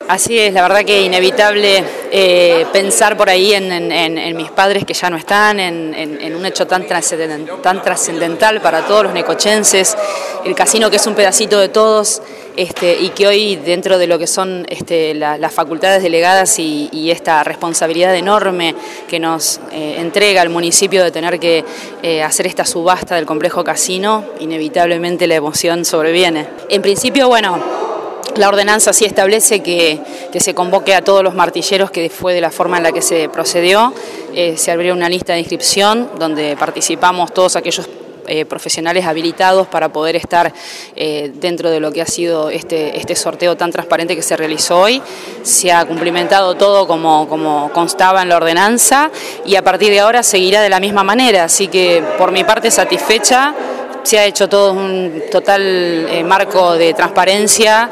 Así es, la verdad que inevitable pensar por ahí en mis padres que ya no están, en un hecho tan trascendental para todos los necochenses, el casino que es un pedacito de todos y que hoy dentro de lo que son las facultades delegadas y esta responsabilidad enorme que nos entrega el municipio de tener que hacer esta subasta del complejo casino, inevitablemente la emoción sobreviene. En principio, bueno, la ordenanza sí establece que se convoque a todos los martilleros, que fue de la forma en la que se procedió. Se abrió una lista de inscripción donde participamos todos aquellos profesionales habilitados para poder estar dentro de lo que ha sido este sorteo tan transparente que se realizó hoy. Se ha cumplimentado todo como constaba en la ordenanza y a partir de ahora seguirá de la misma manera, así que por mi parte satisfecha. Se ha hecho todo un total marco de transparencia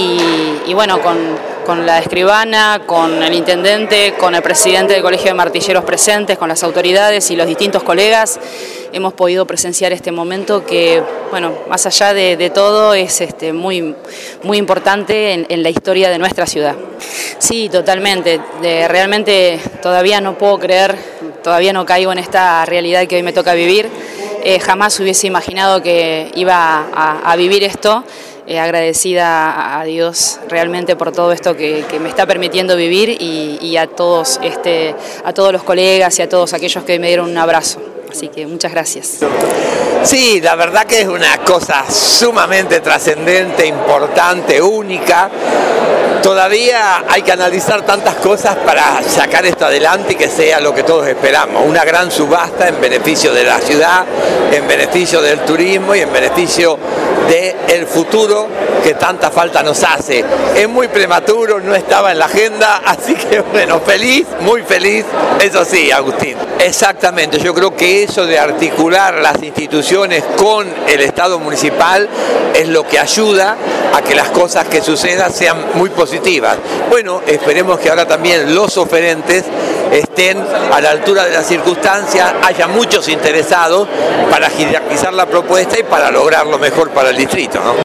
y bueno, con la escribana, con el intendente, con el presidente del Colegio de Martilleros presentes, con las autoridades y los distintos colegas, hemos podido presenciar este momento que, bueno, más allá de todo, es muy importante en la historia de nuestra ciudad. Sí, totalmente. Realmente todavía no puedo creer, todavía no caigo en esta realidad que hoy me toca vivir. Jamás hubiese imaginado que iba a vivir esto. Agradecida a Dios realmente por todo esto que me está permitiendo vivir y a todos los colegas y a todos aquellos que me dieron un abrazo. Así que muchas gracias. Sí, la verdad que es una cosa sumamente trascendente, importante, única. Todavía hay que analizar tantas cosas para sacar esto adelante y que sea lo que todos esperamos. Una gran subasta en beneficio de la ciudad, en beneficio del turismo y en beneficio del futuro que tanta falta nos hace. Es muy prematuro, no estaba en la agenda, así que bueno, feliz, muy feliz, eso sí, Agustín. Exactamente, yo creo que eso de articular las instituciones con el Estado municipal es lo que ayuda a que las cosas que sucedan sean muy positivas. Bueno, esperemos que ahora también los oferentes estén a la altura de las circunstancias, haya muchos interesados para jerarquizar la propuesta y para lograr lo mejor para el distrito, ¿no?